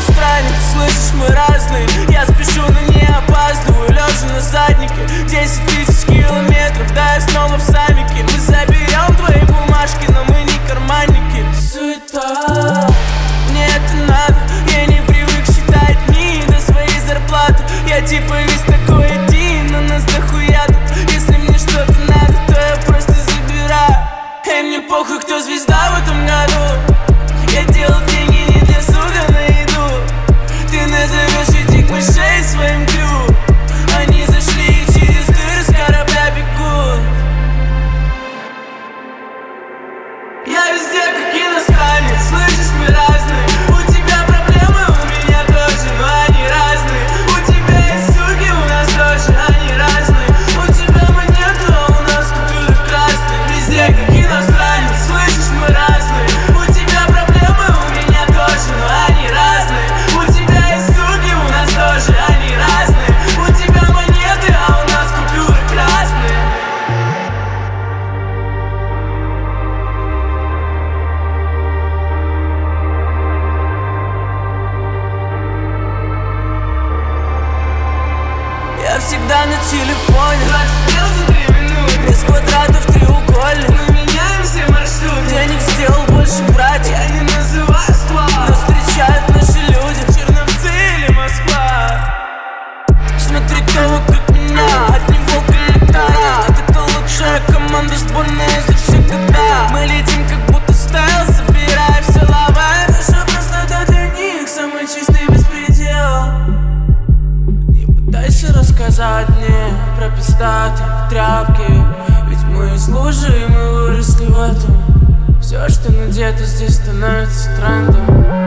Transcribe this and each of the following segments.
иностранник, слышишь, мы разные. Я спешу, но не опаздываю, лежа на заднике. 10 тысяч километров, да я снова в самике. Мы заберем твои бумажки, но мы не карманники. Суета, мне это надо, я не привык считать дни до своей зарплаты. Я типа весь такой один, но нас дохуя тут. Если мне что-то надо, то я просто забираю. Эй, мне похуй, кто звезда в этом году. Я делал деньги не для суда на еду. Ты назовешь этих мышей своим клю. Они зашли и через дыры с корабля бегут. Я везде как иностранец, слышишь, мы разные. У тебя проблемы, у меня тоже, но они разные. У тебя есть суки, у нас тоже, они разные. У тебя монеты, а у нас купюры красные. Везде как иностранец, слышишь, мы разные. У тебя проблемы, у меня тоже, но они разные. У тебя есть суки, у нас тоже, они разные. У тебя монеты, а у нас купюры красные. Я всегда на телефоне, 20 дел за 3 минуты. Из квадратов треугольник, мы меняем все маршруты. Денег сделал больше братьев, я не называю склад. Нас встречают наши люди, Черновцы или Москва. Смотри, кто вокруг меня, одним волк летает. Это лучшая команда, сборная за все года. Мы летим как будто стайл, собирая все лава. Это же просто для них самый чистый беспредел. Дальше рассказать мне про пиздатые тряпки. Ведь мы из лужи, и мы выросли в этом. Все, что надето здесь, становится трендом.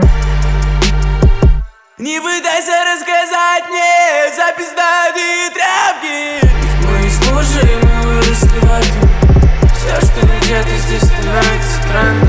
Не пытайся рассказать мне за пиздатые тряпки. Ведь мы из лужи, и мы выросли в этом. Все, что надето здесь, становится трендом.